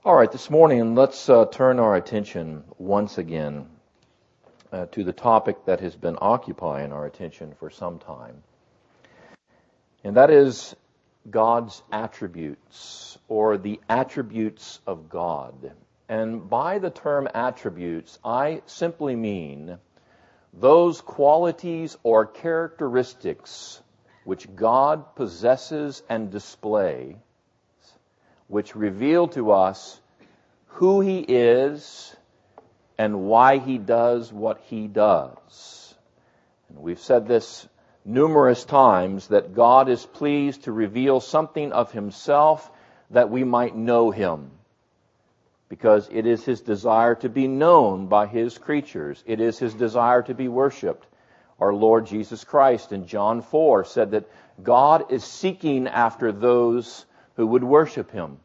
All right, this morning let's turn our attention once again to the topic that has been occupying our attention for some time. And that is God's attributes, or the attributes of God. And by the term attributes, I simply mean those qualities or characteristics which God possesses and displays, which reveal to us who He is and why He does what He does. And we've said this numerous times, that God is pleased to reveal something of Himself that we might know Him, because it is His desire to be known by His creatures. It is His desire to be worshipped. Our Lord Jesus Christ in John 4 said that God is seeking after those who would worship Him.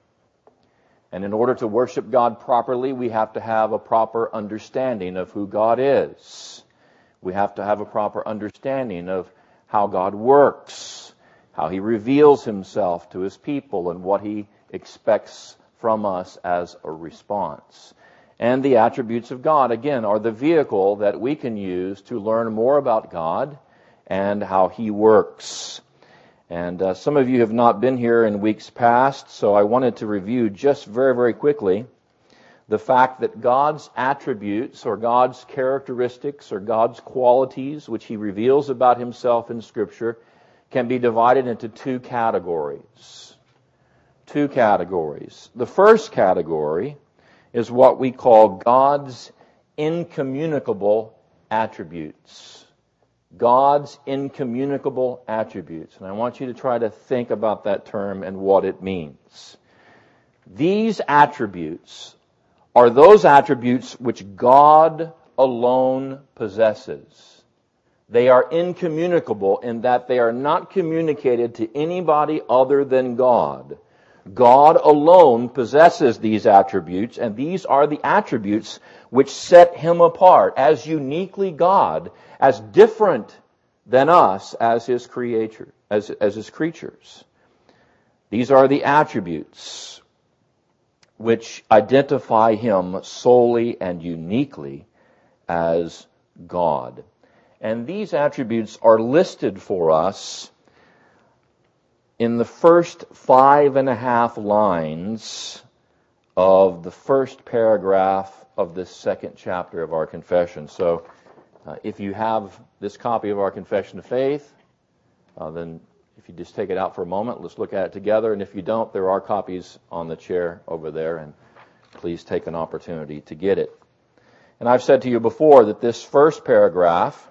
And in order to worship God properly, we have to have a proper understanding of who God is. We have to have a proper understanding of how God works, how He reveals Himself to His people, and what He expects from us as a response. And the attributes of God, again, are the vehicle that we can use to learn more about God and how He works. And some of you have not been here in weeks past, so I wanted to review just very, very quickly the fact that God's attributes, or God's characteristics, or God's qualities, which He reveals about Himself in Scripture, can be divided into two categories. Two categories. The first category is what we call God's incommunicable attributes. God's incommunicable attributes. And I want you to try to think about that term and what it means. These attributes are those attributes which God alone possesses. They are incommunicable in that they are not communicated to anybody other than God. God alone possesses these attributes, and these are the attributes which set Him apart as uniquely God, as different than us as His creature, as His creatures. These are the attributes which identify Him solely and uniquely as God. And these attributes are listed for us in the first 5.5 lines of the first paragraph of this second chapter of our confession. So if you have this copy of our Confession of Faith, then if you just take it out for a moment, let's look at it together. And if you don't, there are copies on the chair over there, and please take an opportunity to get it. And I've said to you before that this first paragraph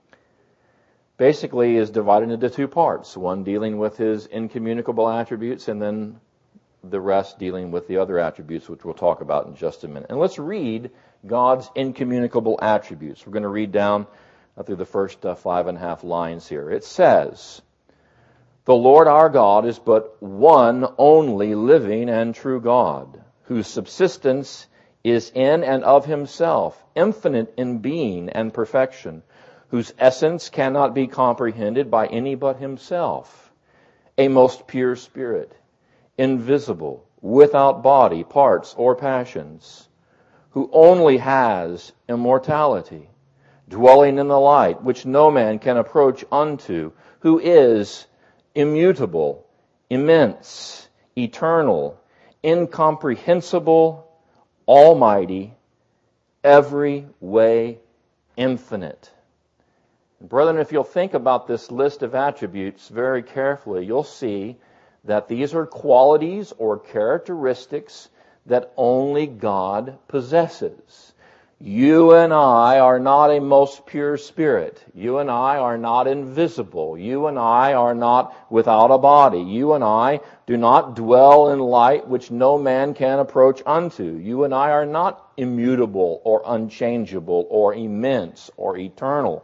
basically is divided into two parts. One dealing with His incommunicable attributes, and then the rest dealing with the other attributes, which we'll talk about in just a minute. And let's read God's incommunicable attributes. We're going to read down through the first 5.5 lines here. It says, "The Lord our God is but one only living and true God, whose subsistence is in and of Himself, infinite in being and perfection, whose essence cannot be comprehended by any but Himself, a most pure spirit, invisible, without body, parts, or passions, who only has immortality, dwelling in the light, which no man can approach unto, who is immutable, immense, eternal, incomprehensible, almighty, every way infinite." Brethren, if you'll think about this list of attributes very carefully, you'll see that these are qualities or characteristics that only God possesses. You and I are not a most pure spirit. You and I are not invisible. You and I are not without a body. You and I do not dwell in light which no man can approach unto. You and I are not immutable or unchangeable or immense or eternal.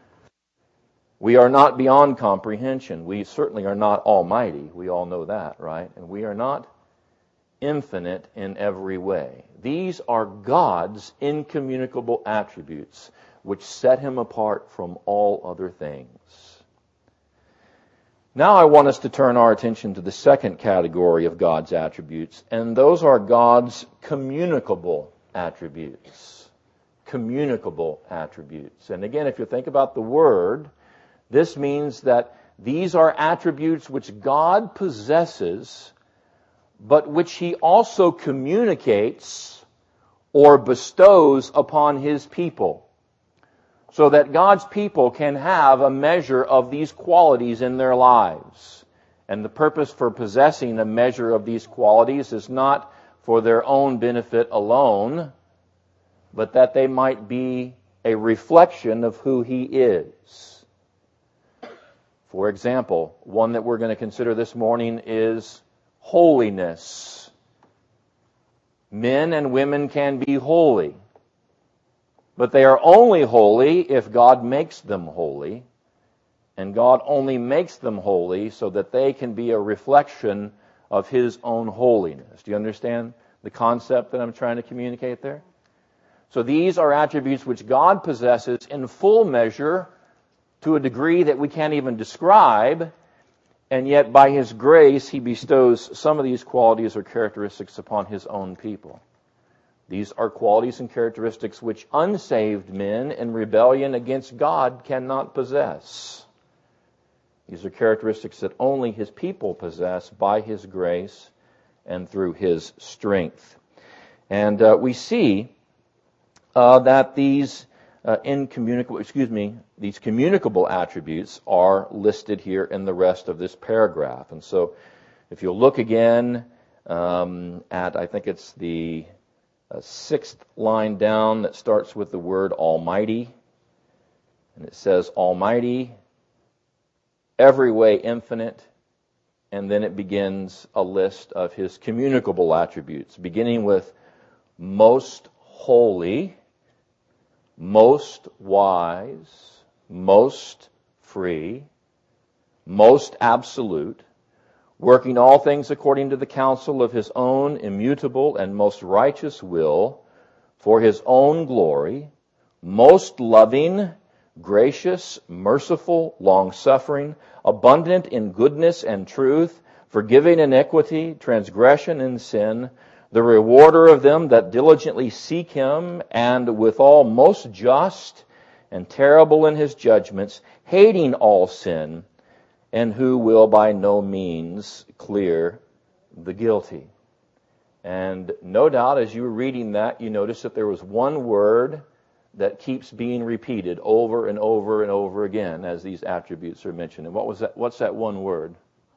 We are not beyond comprehension. We certainly are not almighty. We all know that, right? And we are not infinite in every way. These are God's incommunicable attributes which set Him apart from all other things. Now I want us to turn our attention to the second category of God's attributes, and those are God's communicable attributes. Communicable attributes. And again, if you think about the word, this means that these are attributes which God possesses, but which He also communicates or bestows upon His people, so that God's people can have a measure of these qualities in their lives. And the purpose for possessing a measure of these qualities is not for their own benefit alone, but that they might be a reflection of who He is. For example, one that we're going to consider this morning is holiness. Men and women can be holy, but they are only holy if God makes them holy, and God only makes them holy so that they can be a reflection of His own holiness. Do you understand the concept that I'm trying to communicate there? So these are attributes which God possesses in full measure to a degree that we can't even describe, and yet by His grace He bestows some of these qualities or characteristics upon His own people. These are qualities and characteristics which unsaved men in rebellion against God cannot possess. These are characteristics that only His people possess by His grace and through His strength. And we see that these these communicable attributes are listed here in the rest of this paragraph. And so, if you'll look again at, I think it's the sixth line down that starts with the word Almighty, and it says Almighty, every way infinite, and then it begins a list of His communicable attributes, beginning with most holy, most wise, most free, most absolute, working all things according to the counsel of His own immutable and most righteous will, for His own glory, most loving, gracious, merciful, long-suffering, abundant in goodness and truth, forgiving iniquity, transgression, and sin, the rewarder of them that diligently seek Him, and withal most just and terrible in His judgments, hating all sin, and who will by no means clear the guilty. And no doubt as you were reading that, you noticed that there was one word that keeps being repeated over and over and over again as these attributes are mentioned. And what was that? What's that one word?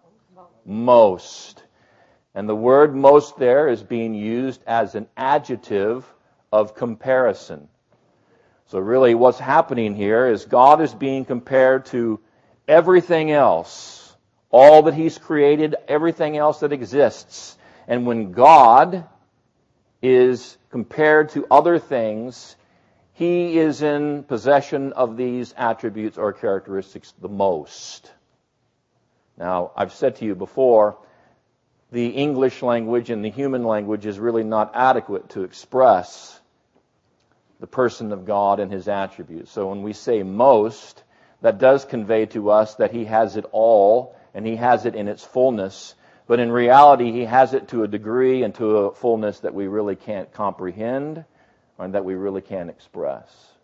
Most. And the word most there is being used as an adjective of comparison. So really what's happening here is God is being compared to everything else, all that He's created, everything else that exists. And when God is compared to other things, He is in possession of these attributes or characteristics the most. Now, I've said to you before, the English language and the human language is really not adequate to express the person of God and His attributes. So when we say most, that does convey to us that He has it all and He has it in its fullness. But in reality, He has it to a degree and to a fullness that we really can't comprehend and that we really can't express.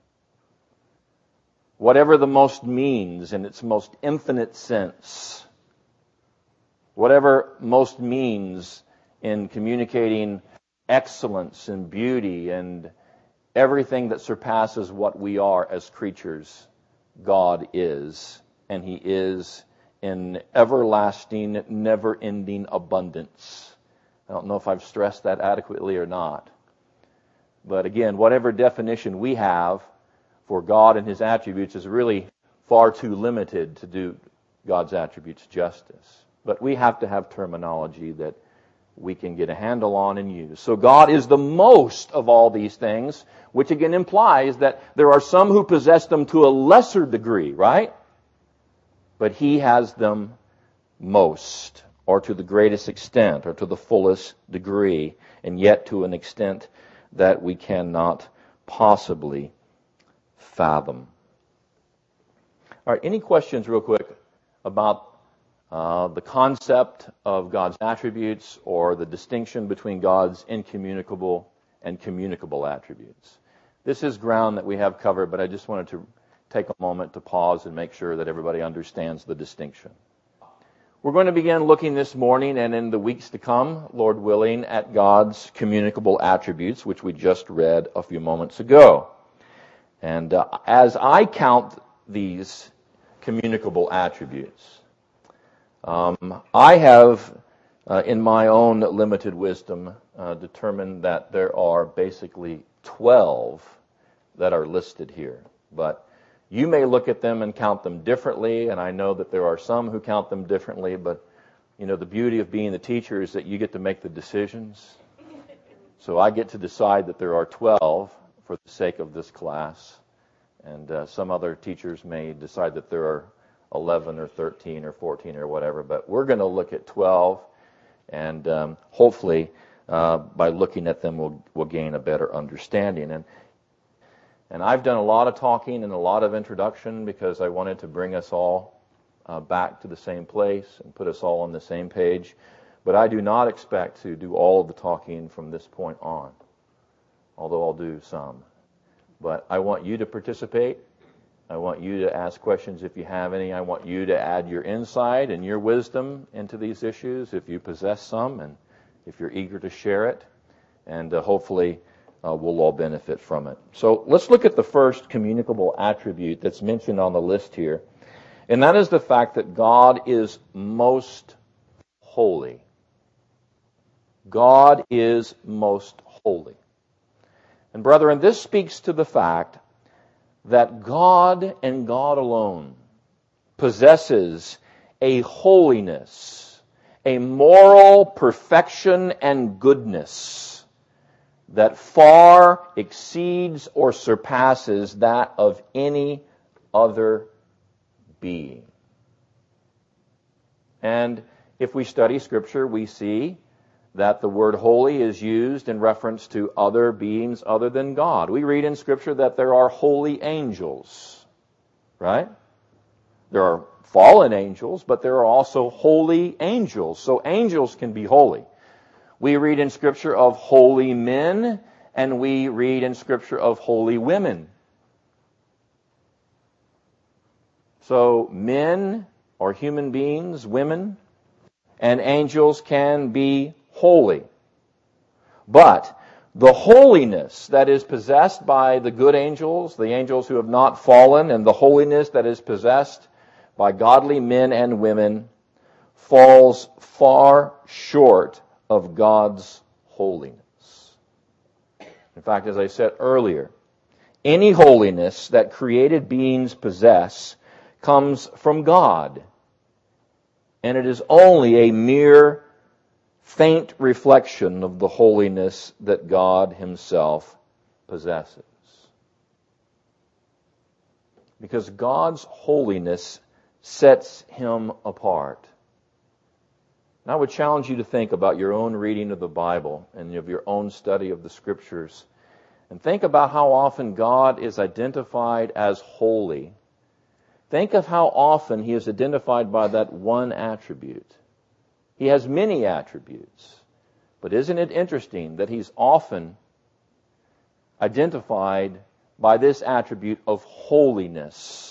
Whatever the most means in its most infinite sense, whatever most means in communicating excellence and beauty and everything that surpasses what we are as creatures, God is, and He is in everlasting, never-ending abundance. I don't know if I've stressed that adequately or not. But again, whatever definition we have for God and His attributes is really far too limited to do God's attributes justice. But we have to have terminology that we can get a handle on and use. So God is the most of all these things, which again implies that there are some who possess them to a lesser degree, right? But He has them most, or to the greatest extent, or to the fullest degree, and yet to an extent that we cannot possibly fathom. All right, any questions real quick about the concept of God's attributes or the distinction between God's incommunicable and communicable attributes. This is ground that we have covered, but I just wanted to take a moment to pause and make sure that everybody understands the distinction. We're going to begin looking this morning and in the weeks to come, Lord willing, at God's communicable attributes, which we just read a few moments ago. And as I count these communicable attributes, I have, in my own limited wisdom, determined that there are basically 12 that are listed here. But you may look at them and count them differently, and I know that there are some who count them differently, but the beauty of being the teacher is that you get to make the decisions. So I get to decide that there are 12 for the sake of this class, and some other teachers may decide that there are 11 or 13 or 14 or whatever, but we're going to look at 12, and hopefully by looking at them we'll gain a better understanding. And I've done a lot of talking and a lot of introduction because I wanted to bring us all back to the same place and put us all on the same page. But I do not expect to do all of the talking from this point on, although I'll do some. But I want you to participate. I want you to ask questions if you have any. I want you to add your insight and your wisdom into these issues if you possess some and if you're eager to share it. And hopefully we'll all benefit from it. So let's look at the first communicable attribute that's mentioned on the list here. And that is the fact that God is most holy. God is most holy. And brethren, this speaks to the fact that God and God alone possesses a holiness, a moral perfection and goodness that far exceeds or surpasses that of any other being. And if we study Scripture, we see that the word holy is used in reference to other beings other than God. We read in Scripture that there are holy angels, right? There are fallen angels, but there are also holy angels. So angels can be holy. We read in Scripture of holy men, and we read in Scripture of holy women. So men or human beings, women, and angels can be holy. But the holiness that is possessed by the good angels, the angels who have not fallen, and the holiness that is possessed by godly men and women falls far short of God's holiness. In fact, as I said earlier, any holiness that created beings possess comes from God, and it is only a mere faint reflection of the holiness that God Himself possesses. Because God's holiness sets Him apart. And I would challenge you to think about your own reading of the Bible and of your own study of the Scriptures. And think about how often God is identified as holy. Think of how often He is identified by that one attribute. He has many attributes. But isn't it interesting that He's often identified by this attribute of holiness?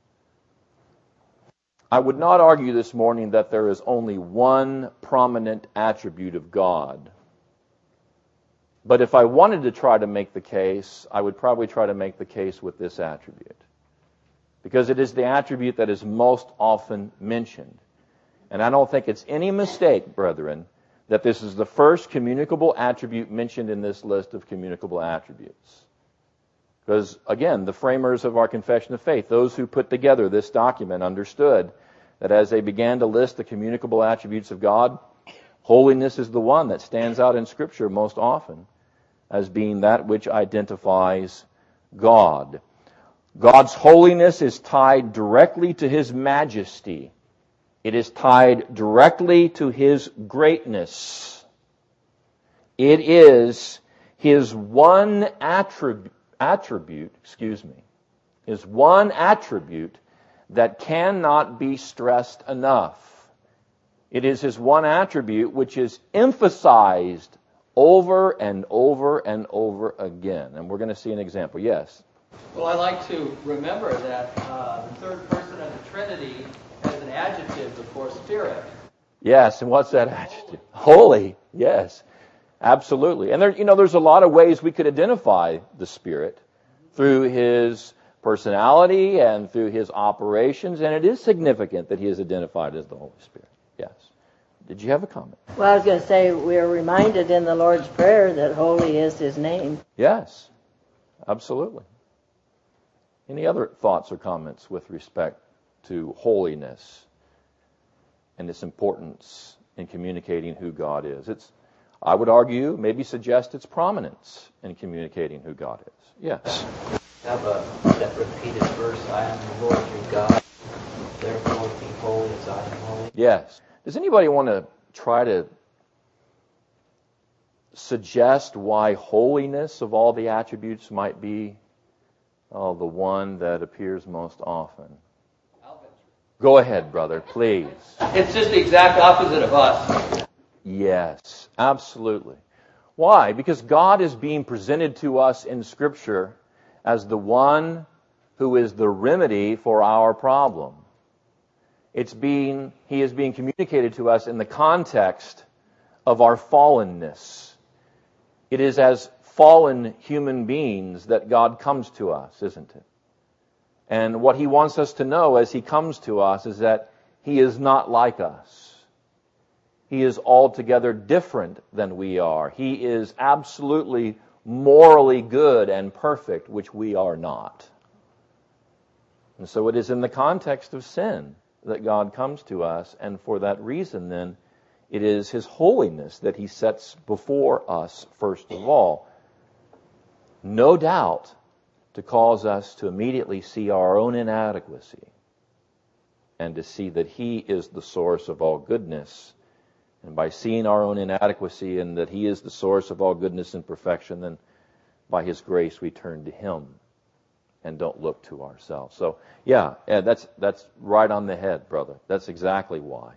I would not argue this morning that there is only one prominent attribute of God. But if I wanted to try to make the case, I would probably try to make the case with this attribute. Because it is the attribute that is most often mentioned. And I don't think it's any mistake, brethren, that this is the first communicable attribute mentioned in this list of communicable attributes. Because, again, the framers of our confession of faith, those who put together this document, understood that as they began to list the communicable attributes of God, holiness is the one that stands out in Scripture most often as being that which identifies God. God's holiness is tied directly to His majesty. It is tied directly to His greatness. It is His one attribute, His one attribute that cannot be stressed enough. It is His one attribute which is emphasized over and over and over again. And we're going to see an example. Yes? Well, I like to remember that the third person of the Trinity has an adjective before Spirit. Yes, and what's that adjective? Holy. Yes, absolutely. And there's a lot of ways we could identify the Spirit through His personality and through His operations, and it is significant that He is identified as the Holy Spirit. Yes. Did you have a comment? Well, I was going to say, we're reminded in the Lord's Prayer that holy is His name. Yes, absolutely. Any other thoughts or comments with respect to holiness and its importance in communicating who God is? I would argue, maybe suggest its prominence in communicating who God is. Yes. Have that repeated verse, I am the Lord your God, therefore be holy as I am holy. Yes. Does anybody want to try to suggest why holiness of all the attributes might be the one that appears most often? Go ahead, brother, please. It's just the exact opposite of us. Yes, absolutely. Why? Because God is being presented to us in Scripture as the one who is the remedy for our problem. He is being communicated to us in the context of our fallenness. It is as fallen human beings that God comes to us, isn't it? And what He wants us to know as He comes to us is that He is not like us. He is altogether different than we are. He is absolutely morally good and perfect, which we are not. And so it is in the context of sin that God comes to us, and for that reason then, it is His holiness that He sets before us first of all. No doubt to cause us to immediately see our own inadequacy and to see that He is the source of all goodness. And by seeing our own inadequacy and that He is the source of all goodness and perfection, then by His grace we turn to Him and don't look to ourselves. So, that's right on the head, brother. That's exactly why.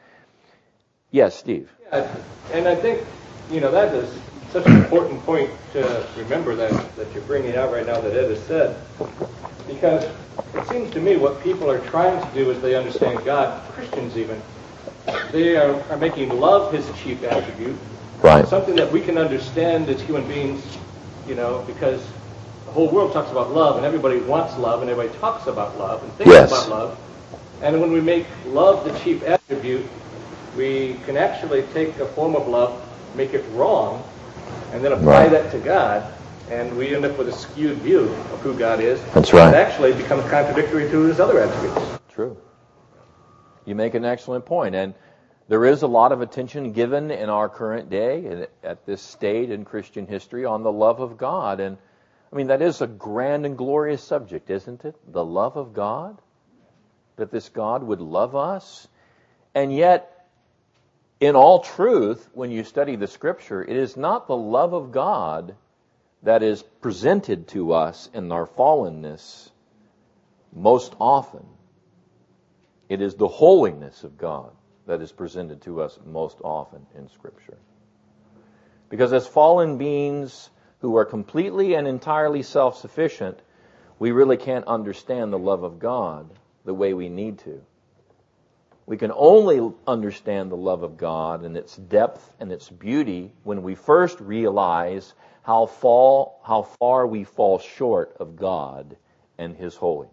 Yes, Steve. Yeah, and I think, that is such an important point to remember that you're bringing out right now that Ed has said. Because it seems to me what people are trying to do as they understand God, Christians even, they are making love His chief attribute. Right. Something that we can understand as human beings, because the whole world talks about love, and everybody wants love, and everybody talks about love, and thinks about love. And when we make love the chief attribute, we can actually take a form of love, make it wrong, and then apply that to God, and we end up with a skewed view of who God is. That's right. It actually becomes contradictory to His other attributes. True. You make an excellent point, and there is a lot of attention given in our current day and at this stage in Christian history on the love of God. And that is a grand and glorious subject, isn't it? The love of God, that this God would love us. And yet, in all truth, when you study the Scripture, it is not the love of God that is presented to us in our fallenness most often. It is the holiness of God that is presented to us most often in Scripture. Because as fallen beings who are completely and entirely self-sufficient, we really can't understand the love of God the way we need to. We can only understand the love of God and its depth and its beauty when we first realize how far we fall short of God and His holiness.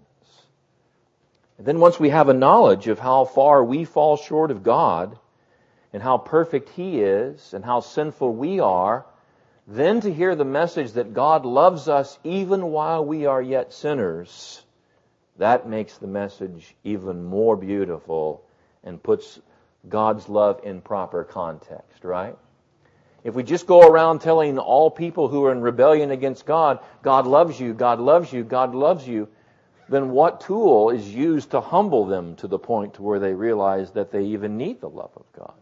And then once we have a knowledge of how far we fall short of God and how perfect He is and how sinful we are, then to hear the message that God loves us even while we are yet sinners, that makes the message even more beautiful and puts God's love in proper context, right? If we just go around telling all people who are in rebellion against God, God loves you, God loves you, God loves you, then what tool is used to humble them to the point to where they realize that they even need the love of God?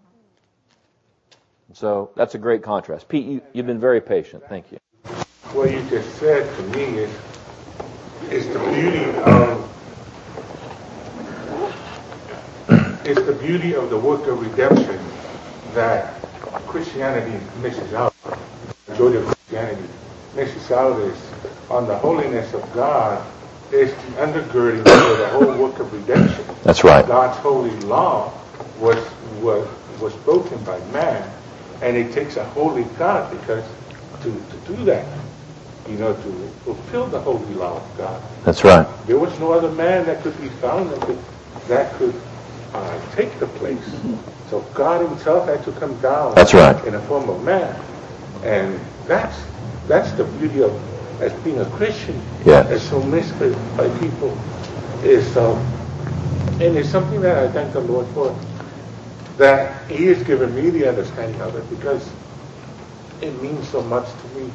So that's a great contrast. Pete, you've been very patient. Thank you. What you just said to me is the beauty of it's the beauty of the work of redemption that Christianity misses out. The majority of Christianity misses out is on the holiness of God is the undergirding for the whole work of redemption. That's right. God's holy law was broken by man, and it takes a holy God because to do that, to fulfill the holy law of God. That's right. There was no other man that could be found that could take the place. So God Himself had to come down. That's right. In a form of man, and that's the beauty of as being a Christian. Yes. As so missed by people is and it's something that I thank the Lord for, that He has given me the understanding of it because it means so much to me.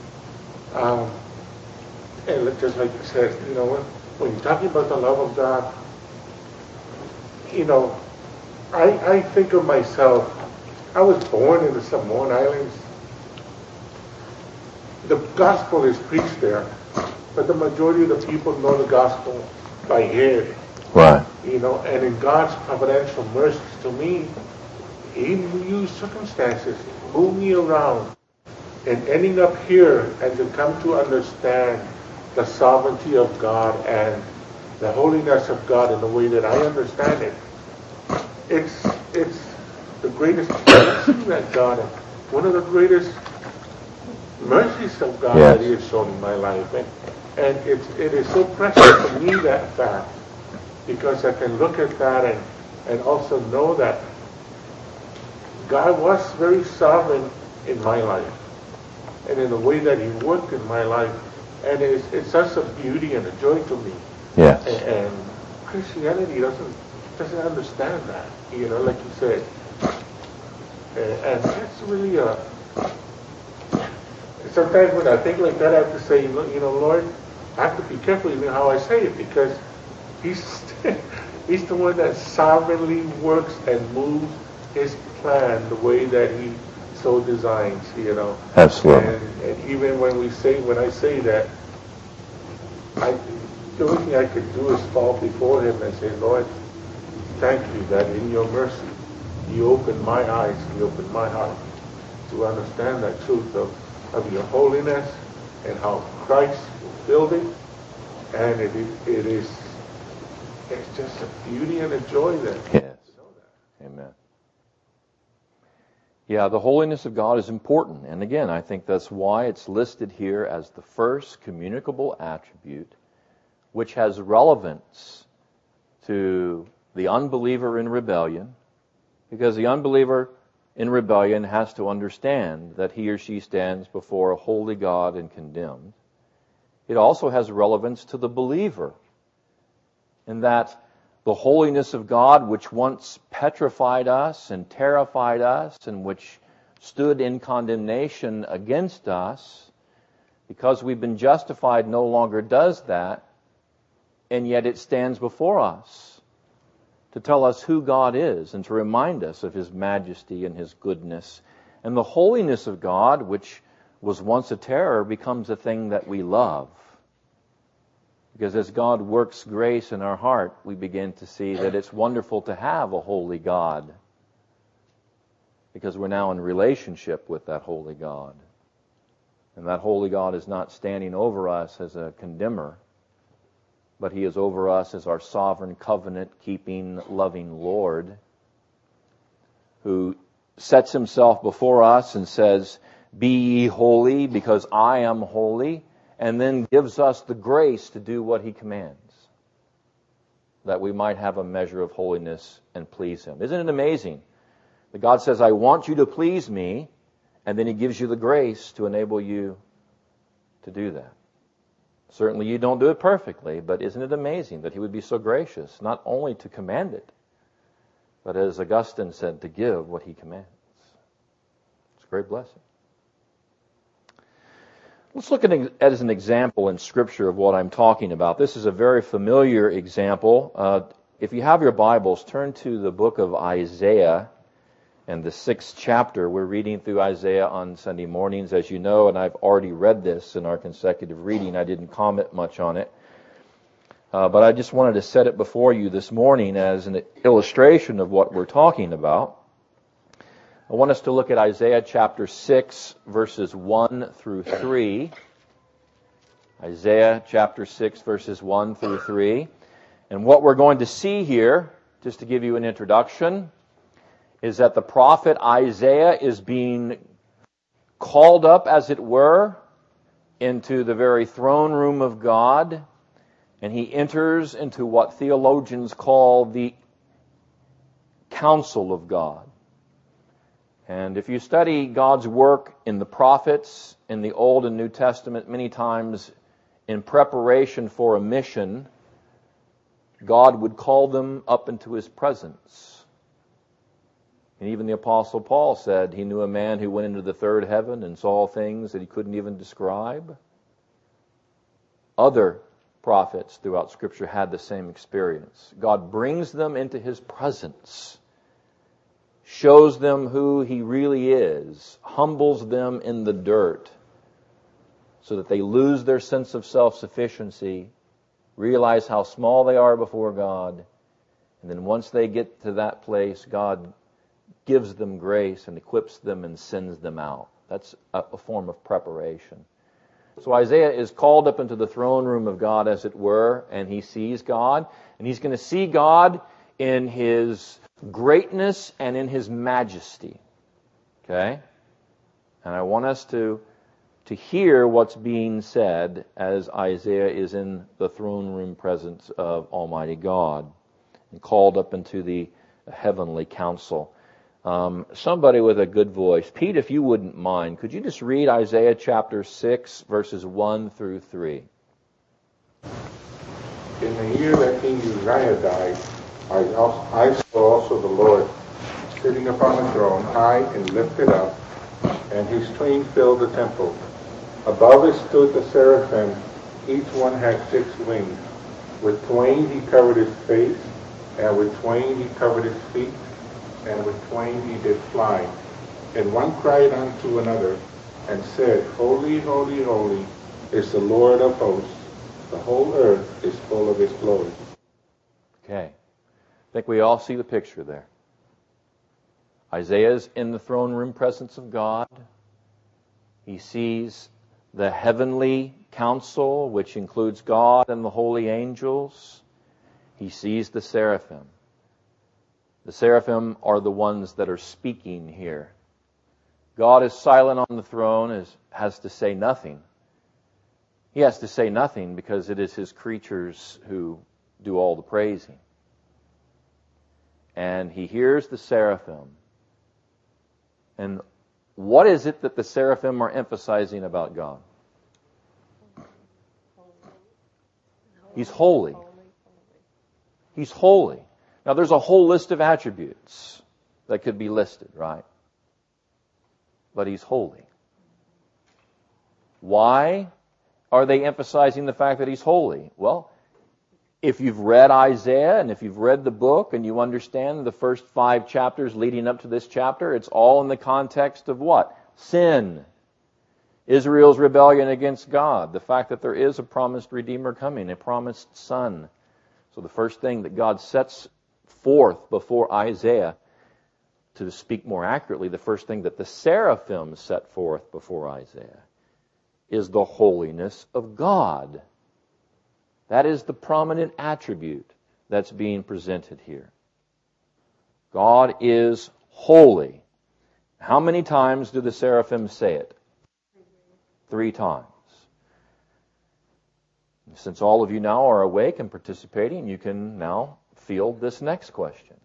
And just like you said, when you're talking about the love of God, I think of myself. I was born in the Samoan Islands. The gospel is preached there, but the majority of the people know the gospel by hearing. Right. And in God's providential mercy to me, He used circumstances, moved me around, and ending up here and to come to understand the sovereignty of God and the holiness of God in the way that I understand it. It's the greatest blessing that God, one of the greatest mercies of God that He has shown in my life. And it is so precious to me, that fact, because I can look at that and also know that God was very sovereign in my life and in the way that He worked in my life. And it's such a beauty and a joy to me. Yes. And Christianity doesn't understand that, like you said. And that's really sometimes when I think like that, I have to say, Lord, I have to be careful even how I say it, because He's the one that sovereignly works and moves His plan the way that He so designs, Absolutely. And even when I say that, the only thing I could do is fall before Him and say, Lord, thank You that in Your mercy, You opened my eyes, You opened my heart to understand that truth of Your holiness and how Christ fulfilled it. And it's just a beauty and a joy there. Yes. Amen. Yeah, the holiness of God is important. And again, I think that's why it's listed here as the first communicable attribute, which has relevance to the unbeliever in rebellion, because the unbeliever in rebellion has to understand that he or she stands before a holy God and condemned. It also has relevance to the believer, in that the holiness of God, which once petrified us and terrified us and which stood in condemnation against us, because we've been justified, no longer does that, and yet it stands before us to tell us who God is and to remind us of His majesty and His goodness. And the holiness of God, which was once a terror, becomes a thing that we love. Because as God works grace in our heart, we begin to see that it's wonderful to have a holy God, because we're now in relationship with that holy God. And that holy God is not standing over us as a condemner, but He is over us as our sovereign, covenant-keeping, loving Lord, who sets Himself before us and says, "Be ye holy, because I am holy," and then gives us the grace to do what He commands, that we might have a measure of holiness and please Him. Isn't it amazing that God says, "I want you to please me," and then He gives you the grace to enable you to do that? Certainly you don't do it perfectly, but isn't it amazing that He would be so gracious, not only to command it, but as Augustine said, to give what He commands? It's a great blessing. Let's look at as an example in Scripture of what I'm talking about. This is a very familiar example. If you have your Bibles, turn to the book of Isaiah and the 6th chapter. We're reading through Isaiah on Sunday mornings, as you know, and I've already read this in our consecutive reading. I didn't comment much on it. But I just wanted to set it before you this morning as an illustration of what we're talking about. I want us to look at Isaiah chapter 6, verses 1 through 3. Isaiah chapter 6, verses 1 through 3. And what we're going to see here, just to give you an introduction, is that the prophet Isaiah is being called up, as it were, into the very throne room of God, and he enters into what theologians call the counsel of God. And if you study God's work in the prophets, in the Old and New Testament, many times in preparation for a mission, God would call them up into His presence. And even the Apostle Paul said he knew a man who went into the third heaven and saw things that he couldn't even describe. Other prophets throughout Scripture had the same experience. God brings them into His presence, shows them who He really is, humbles them in the dirt so that they lose their sense of self-sufficiency, realize how small they are before God, and then once they get to that place, God gives them grace and equips them and sends them out. That's a form of preparation. So Isaiah is called up into the throne room of God, as it were, and he sees God, and he's going to see God in His greatness and in His majesty. Okay? And I want us to hear what's being said as Isaiah is in the throne room presence of Almighty God and called up into the heavenly council. Somebody with a good voice. Pete, if you wouldn't mind, could you just read Isaiah chapter 6, verses 1 through 3? In the year that King Uzziah died, I saw also the Lord sitting upon a throne, high and lifted up, and His train filled the temple. Above it stood the seraphim, each one had 6 wings. With twain He covered His face, and with twain He covered His feet, and with twain He did fly. And one cried unto another, and said, Holy, holy, holy is the Lord of hosts. The whole earth is full of His glory. Okay. I think we all see the picture there. Isaiah's in the throne room presence of God. He sees the heavenly council, which includes God and the holy angels. He sees the seraphim. The seraphim are the ones that are speaking here. God is silent on the throne, has to say nothing. He has to say nothing because it is His creatures who do all the praising. And He hears the seraphim. And what is it that the seraphim are emphasizing about God? He's holy. He's holy. Now, there's a whole list of attributes that could be listed, right? But He's holy. Why are they emphasizing the fact that He's holy? Well, if you've read Isaiah and if you've read the book and you understand the first 5 chapters leading up to this chapter, it's all in the context of what? Sin. Israel's rebellion against God. The fact that there is a promised Redeemer coming, a promised Son. So the first thing that God sets forth before Isaiah, to speak more accurately, the first thing that the seraphim set forth before Isaiah is the holiness of God. That is the prominent attribute that's being presented here. God is holy. How many times do the seraphim say it? 3 times. Since all of you now are awake and participating, you can now field this next question.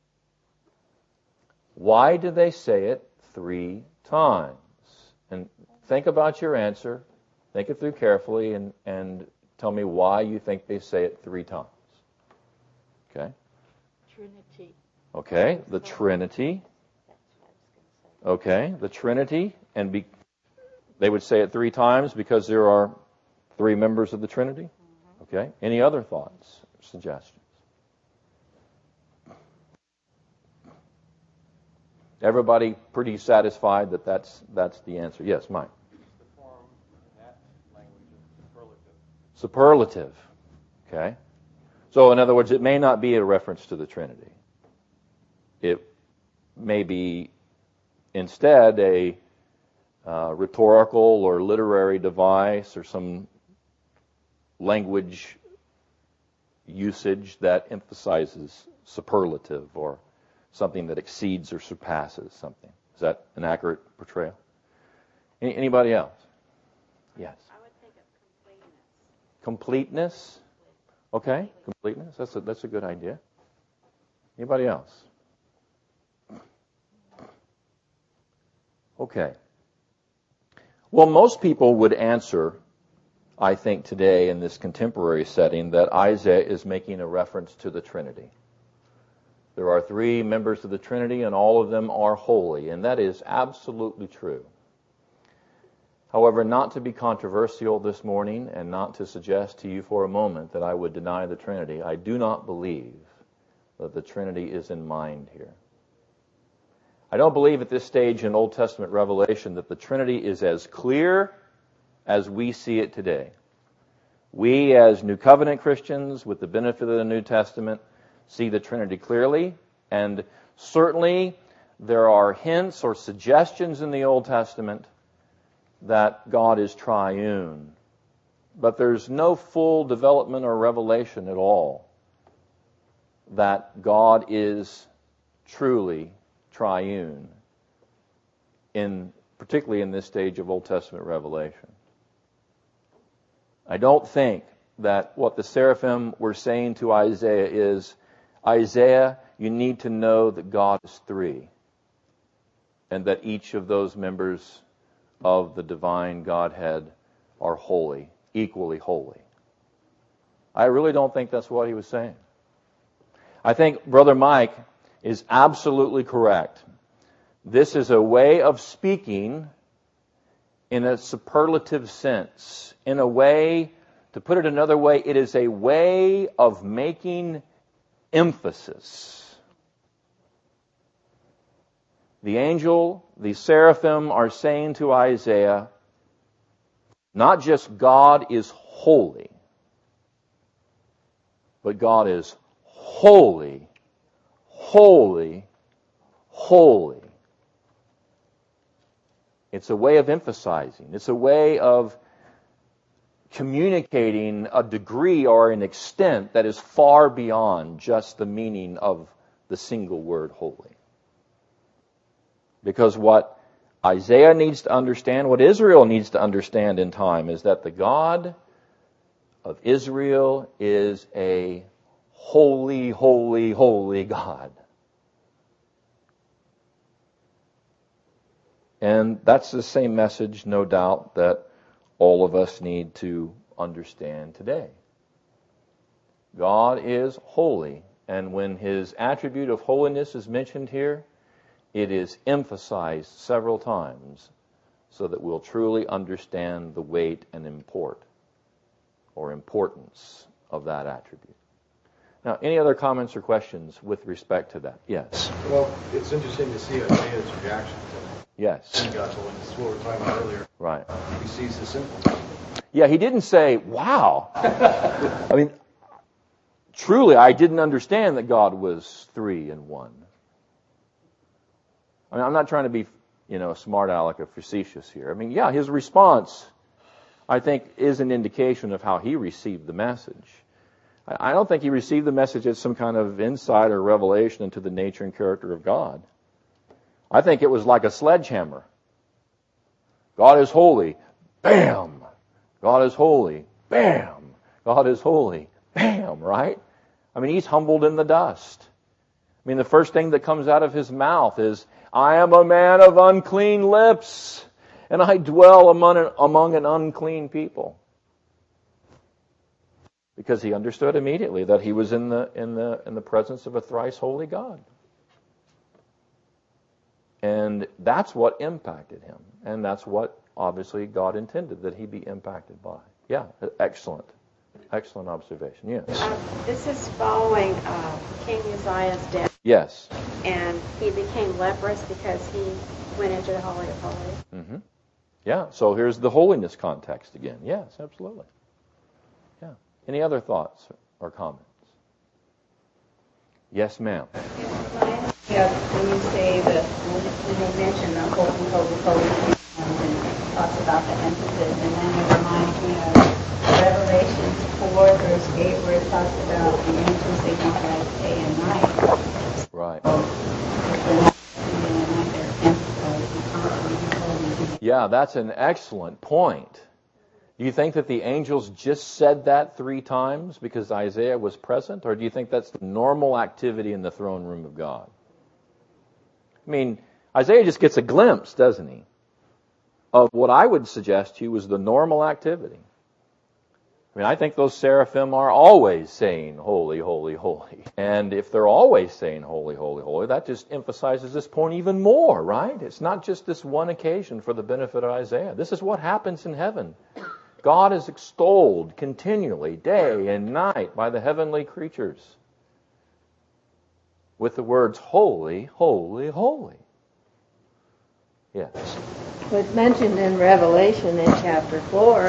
Why do they say it 3 times? And think about your answer. Think it through carefully and tell me why you think they say it 3 times. Okay? Trinity. Okay, the Trinity. Okay, the Trinity. And they would say it 3 times because there are 3 members of the Trinity? Okay. Any other thoughts, suggestions? Everybody pretty satisfied that that's the answer? Yes, Mike. The form in that language is superlative. Superlative. Okay. So, in other words, it may not be a reference to the Trinity. It may be instead a rhetorical or literary device or some language usage that emphasizes superlative or something that exceeds or surpasses something. Is that an accurate portrayal? Anybody else? Yes. I would think of Completeness? Okay, completeness. That's a good idea. Anybody else? Okay. Well, most people would answer, I think today in this contemporary setting, that Isaiah is making a reference to the Trinity. There are 3 members of the Trinity and all of them are holy, and that is absolutely true. However, not to be controversial this morning and not to suggest to you for a moment that I would deny the Trinity, I do not believe that the Trinity is in mind here. I don't believe at this stage in Old Testament revelation that the Trinity is as clear as we see it today. We, as New Covenant Christians, with the benefit of the New Testament, see the Trinity clearly, and certainly there are hints or suggestions in the Old Testament that God is triune. But there's no full development or revelation at all that God is truly triune, particularly in this stage of Old Testament revelation. I don't think that what the seraphim were saying to Isaiah is, Isaiah, you need to know that God is 3, and that each of those members of the divine Godhead are holy, equally holy. I really don't think that's what he was saying. I think Brother Mike is absolutely correct. This is a way of speaking in a superlative sense. In a way, to put it another way, it is a way of making emphasis. The angel, the seraphim are saying to Isaiah, not just God is holy, but God is holy, holy, holy. It's a way of emphasizing. It's a way of communicating a degree or an extent that is far beyond just the meaning of the single word holy. Because what Isaiah needs to understand, what Israel needs to understand in time, is that the God of Israel is a holy, holy, holy God. And that's the same message, no doubt, that all of us need to understand today. God is holy, and when His attribute of holiness is mentioned here, it is emphasized several times so that we'll truly understand the weight and importance of that attribute. Now, any other comments or questions with respect to that? Yes. Well, it's interesting to see Isaiah's reaction to yes. God's holiness. This is what we were talking about earlier. Right. He sees the simple. Yeah, he didn't say, wow. I mean, truly, I didn't understand that God was 3 in 1. I mean, I'm not trying to be, smart aleck or facetious here. I mean, yeah, his response, I think, is an indication of how he received the message. I don't think he received the message as some kind of insight or revelation into the nature and character of God. I think it was like a sledgehammer. God is holy. Bam! God is holy. Bam! God is holy. Bam! Right? I mean, he's humbled in the dust. I mean, the first thing that comes out of his mouth is, I am a man of unclean lips, and I dwell among an unclean people. Because he understood immediately that he was in the presence of a thrice holy God. And that's what impacted him. And that's what, obviously, God intended that he be impacted by. Yeah, excellent. Excellent observation, yes. This is following King Uzziah's death. Yes. And he became leprous because he went into the Holy of Holies. Mm-hmm. Yeah, so here's the holiness context again. Yes, absolutely. Yeah. Any other thoughts or comments? Yes, ma'am. When you say that, when they mention the holy, holy, holy, and talks about the emphasis, and then it reminds me of Revelation 4, verse 8, where it talks about the angels signify day and night. Right. So, if they're not day and night, they're emphasizing. Yeah, that's an excellent point. Do you think that the angels just said that 3 times because Isaiah was present, or do you think that's the normal activity in the throne room of God? I mean, Isaiah just gets a glimpse, doesn't he, of what I would suggest to you was the normal activity. I mean, I think those seraphim are always saying, holy, holy, holy. And if they're always saying, holy, holy, holy, that just emphasizes this point even more, right? It's not just this one occasion for the benefit of Isaiah. This is what happens in heaven. God is extolled continually, day and night, by the heavenly creatures with the words, holy, holy, holy. Yes. It's mentioned in Revelation in chapter 4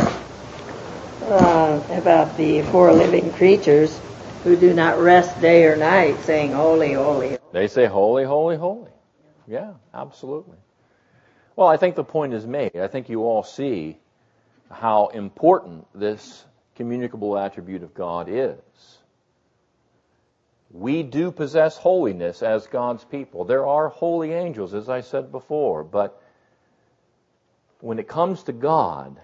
about the 4 living creatures who do not rest day or night, saying, holy, holy. They say, holy, holy, holy. Yeah, absolutely. Well, I think the point is made. I think you all see how important this communicable attribute of God is. We do possess holiness as God's people. There are holy angels, as I said before, but when it comes to God,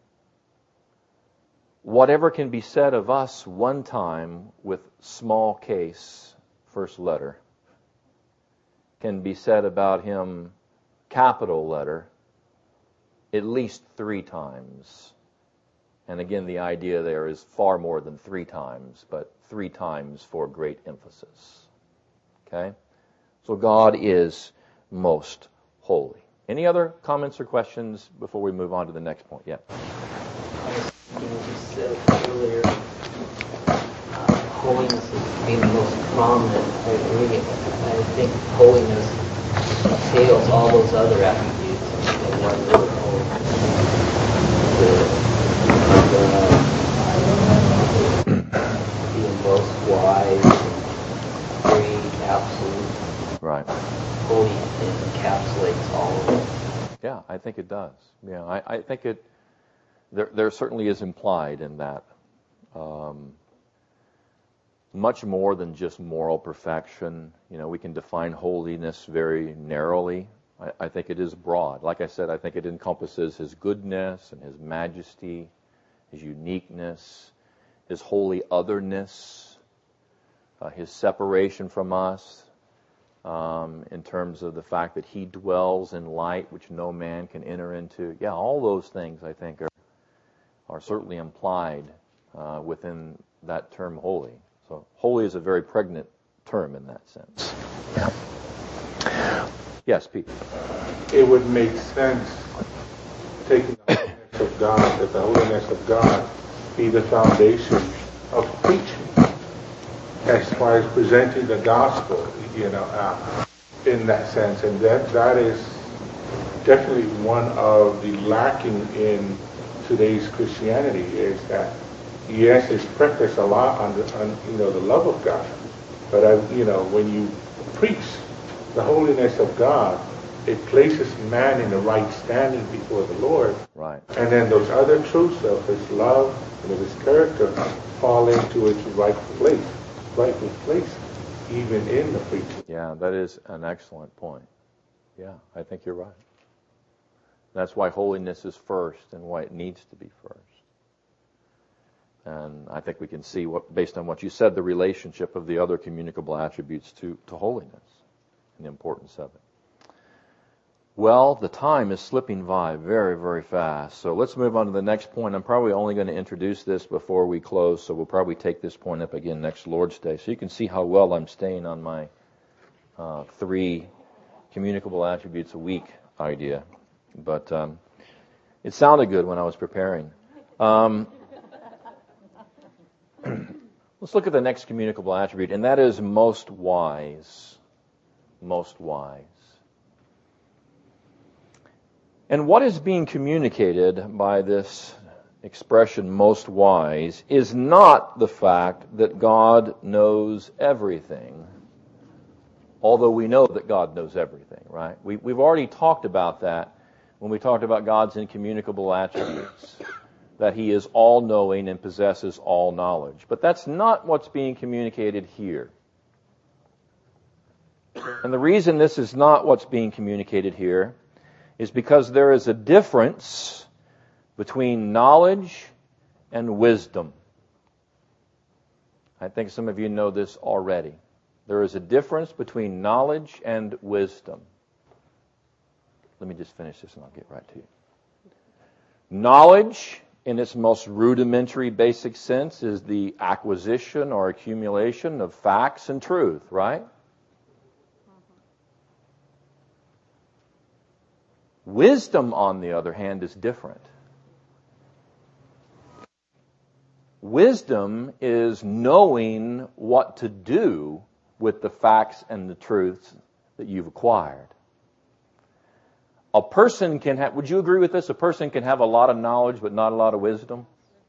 whatever can be said of us one time with small case, first letter, can be said about Him, capital letter, at least 3 times. And again, the idea there is far more than 3 times, but 3 times for great emphasis. Okay? So God is most holy. Any other comments or questions before we move on to the next point? Yeah. You said earlier, holiness is being the most prominent. I think holiness entails all those other attributes in one word, being most wise, great, absolute. Right. Holy encapsulates all of it. Yeah, I think it does. Yeah, I think it. There certainly is implied in that much more than just moral perfection. You know, we can define holiness very narrowly. I think it is broad. Like I said, I think it encompasses His goodness and His majesty, His uniqueness, His holy otherness, His separation from us, in terms of the fact that He dwells in light which no man can enter into. Yeah, all those things I think are certainly implied within that term holy. So holy is a very pregnant term in that sense. Yeah. Yes, Pete. It would make sense taking the holiness of God, that the holiness of God be the foundation of preaching as far as presenting the gospel, in that sense. And that is definitely one of the lacking in today's Christianity, is that, yes, it's prefaced a lot on the love of God, but when you preach the holiness of God, it places man in the right standing before the Lord. Right. And then those other truths of His love and of His character fall into its rightful place, even in the preaching. Yeah, that is an excellent point. Yeah, I think you're right. That's why holiness is first and why it needs to be first. And I think we can see, based on what you said, the relationship of the other communicable attributes to holiness and the importance of it. Well, the time is slipping by very, very fast. So let's move on to the next point. I'm probably only going to introduce this before we close, so we'll probably take this point up again next Lord's Day. So you can see how well I'm staying on my 3 communicable attributes a week idea. But it sounded good when I was preparing. Let's look at the next communicable attribute, and that is most wise. Most wise. And what is being communicated by this expression, most wise, is not the fact that God knows everything, although we know that God knows everything, right? We've already talked about that when we talked about God's incommunicable attributes, that He is all-knowing and possesses all knowledge. But that's not what's being communicated here. And the reason this is not what's being communicated here is because there is a difference between knowledge and wisdom. I think some of you know this already. There is a difference between knowledge and wisdom. Let me just finish this and I'll get right to you. Knowledge, in its most rudimentary, basic sense, is the acquisition or accumulation of facts and truth, right? Wisdom, on the other hand, is different. Wisdom is knowing what to do with the facts and the truths that you've acquired. A person can have, would you agree with this? A person can have a lot of knowledge but not a lot of wisdom.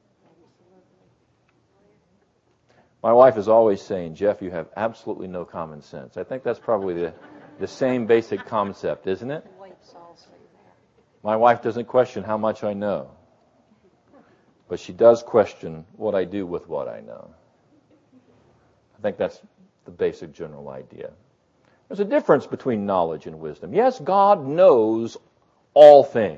My wife is always saying, Jeff, you have absolutely no common sense. I think that's probably the same basic concept, isn't it? My wife doesn't question how much I know, but she does question what I do with what I know. I think that's the basic general idea. There's a difference between knowledge and wisdom. Yes, God knows all things.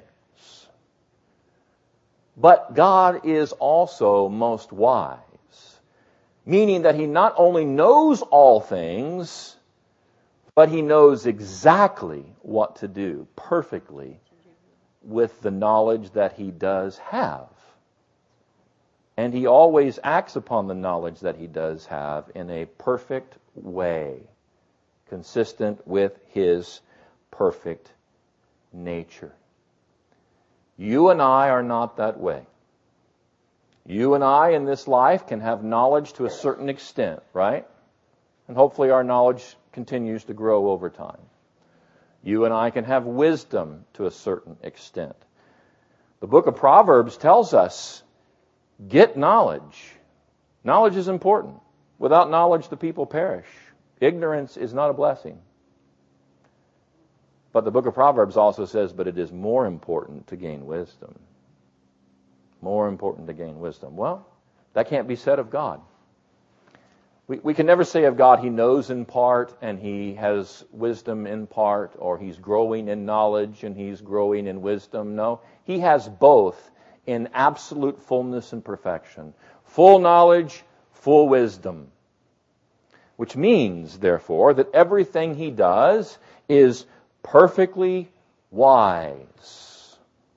But God is also most wise, meaning that He not only knows all things, but He knows exactly what to do perfectly with the knowledge that He does have. And He always acts upon the knowledge that He does have in a perfect way, consistent with His perfect nature. You and I are not that way. You and I in this life can have knowledge to a certain extent, right? And hopefully our knowledge continues to grow over time. You and I can have wisdom to a certain extent. The book of Proverbs tells us, get knowledge. Knowledge is important. Without knowledge, the people perish. Ignorance is not a blessing. But the book of Proverbs also says, but it is more important to gain wisdom. More important to gain wisdom. Well, that can't be said of God. We can never say of God He knows in part and He has wisdom in part, or He's growing in knowledge and He's growing in wisdom. No, He has both in absolute fullness and perfection. Full knowledge, full wisdom. Which means, therefore, that everything He does is perfectly wise.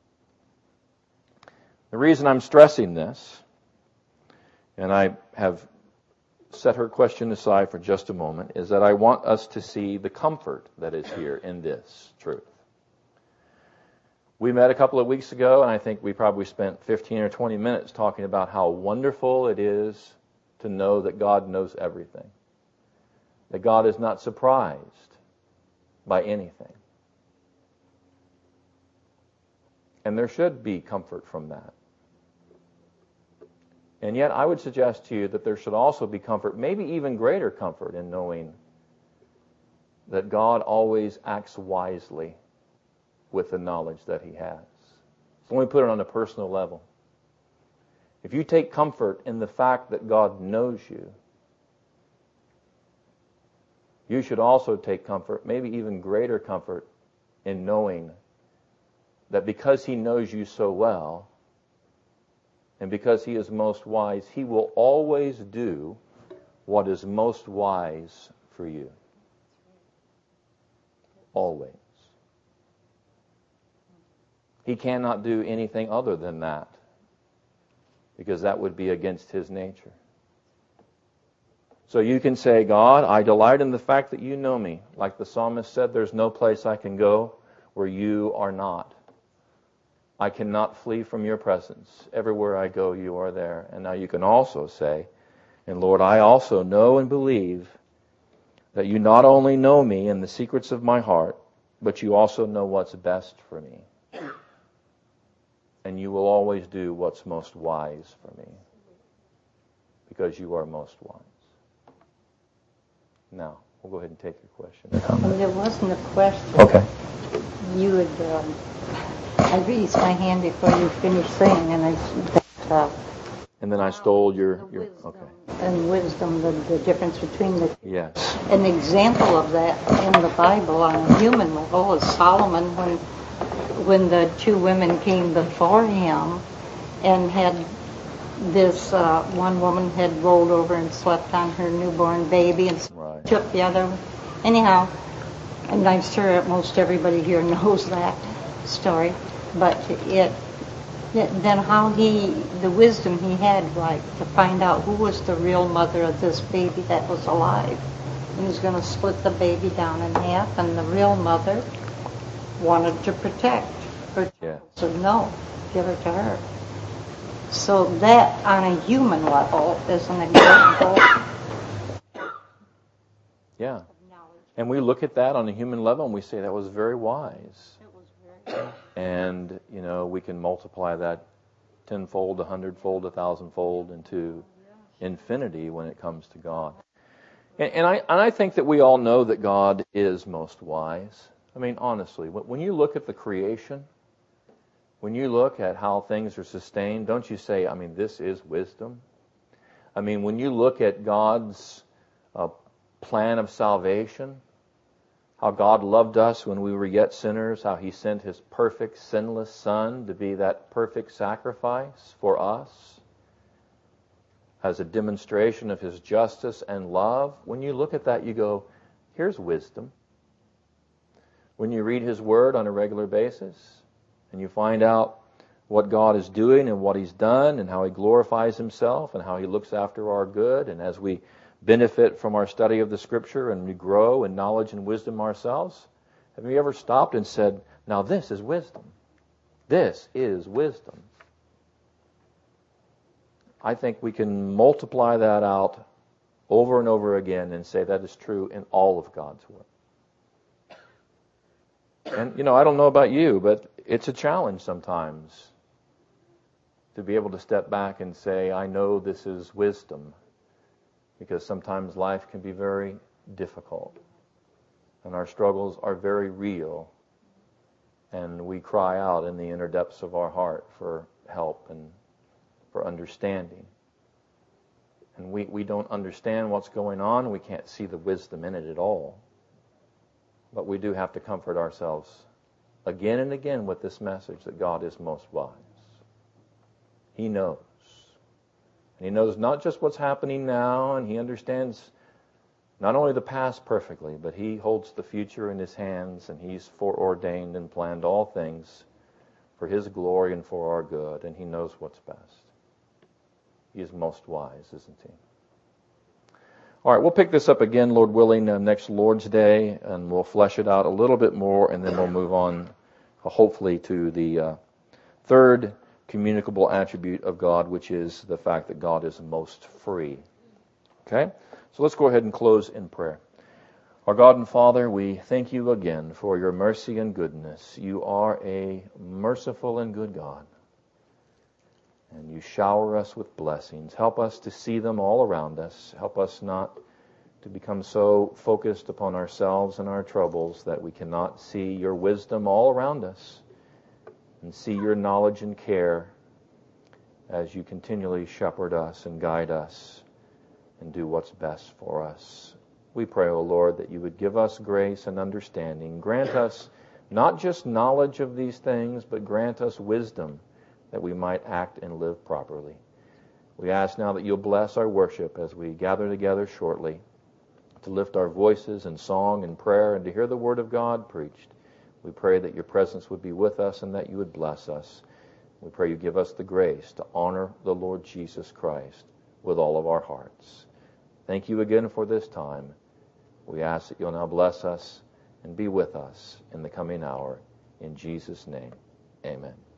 The reason I'm stressing this, and I have set her question aside for just a moment, is that I want us to see the comfort that is here in this truth. We met a couple of weeks ago, and I think we probably spent 15 or 20 minutes talking about how wonderful it is to know that God knows everything. That God is not surprised by anything. And there should be comfort from that. And yet I would suggest to you that there should also be comfort, maybe even greater comfort, in knowing that God always acts wisely with the knowledge that He has. So let me put it on a personal level. If you take comfort in the fact that God knows you, you should also take comfort, maybe even greater comfort, in knowing that because He knows you so well, and because He is most wise, He will always do what is most wise for you. Always. He cannot do anything other than that, because that would be against His nature. So you can say, God, I delight in the fact that you know me. Like the psalmist said, there's no place I can go where you are not. I cannot flee from your presence. Everywhere I go, you are there. And now you can also say, and Lord, I also know and believe that you not only know me and the secrets of my heart, but you also know what's best for me. And you will always do what's most wise for me, because you are most wise. Now, we'll go ahead and take your question. There wasn't a question. Okay. You would, I raised my hand before you finished saying, and and then I stole your okay. And wisdom, the difference between the two. Yes. An example of that in the Bible on a human level is Solomon when the two women came before him and had this one woman had rolled over and slept on her newborn baby and took the other. Anyhow, and I'm sure most everybody here knows that story, but then how the wisdom he had, like, to find out who was the real mother of this baby that was alive. He was going to split the baby down in half, and the real mother wanted to protect her child. So no, give her to her. So that, on a human level, is an example. Yeah. And we look at that on a human level and we say that was very wise. It was very. And, we can multiply that tenfold, 100-fold, 1,000-fold into infinity when it comes to God. And I think that we all know that God is most wise. I mean, honestly, when you look at the creation, when you look at how things are sustained, don't you say, this is wisdom? When you look at God's plan of salvation, how God loved us when we were yet sinners, how He sent His perfect, sinless Son to be that perfect sacrifice for us as a demonstration of His justice and love. When you look at that, you go, here's wisdom. When you read His Word on a regular basis, and you find out what God is doing and what He's done and how He glorifies Himself and how He looks after our good, and as we benefit from our study of the Scripture and we grow in knowledge and wisdom ourselves, have you ever stopped and said, now this is wisdom? This is wisdom. I think we can multiply that out over and over again and say that is true in all of God's Word. And, I don't know about you, but it's a challenge sometimes to be able to step back and say, I know this is wisdom, because sometimes life can be very difficult and our struggles are very real, and we cry out in the inner depths of our heart for help and for understanding. And we don't understand what's going on. We can't see the wisdom in it at all. But we do have to comfort ourselves again and again with this message that God is most wise. He knows. And He knows not just what's happening now, and He understands not only the past perfectly, but He holds the future in His hands, and He's foreordained and planned all things for His glory and for our good, and He knows what's best. He is most wise, isn't He? All right, we'll pick this up again, Lord willing, next Lord's Day, and we'll flesh it out a little bit more, and then we'll move on, hopefully, to the third communicable attribute of God, which is the fact that God is most free. Okay? So let's go ahead and close in prayer. Our God and Father, we thank You again for Your mercy and goodness. You are a merciful and good God, and You shower us with blessings. Help us to see them all around us. Help us not to become so focused upon ourselves and our troubles that we cannot see Your wisdom all around us and see Your knowledge and care as You continually shepherd us and guide us and do what's best for us. We pray, O Lord, that You would give us grace and understanding. Grant us not just knowledge of these things, but grant us wisdom that we might act and live properly. We ask now that You'll bless our worship as we gather together shortly to lift our voices in song and prayer and to hear the Word of God preached. We pray that Your presence would be with us and that You would bless us. We pray You give us the grace to honor the Lord Jesus Christ with all of our hearts. Thank You again for this time. We ask that You'll now bless us and be with us in the coming hour. In Jesus' name, amen.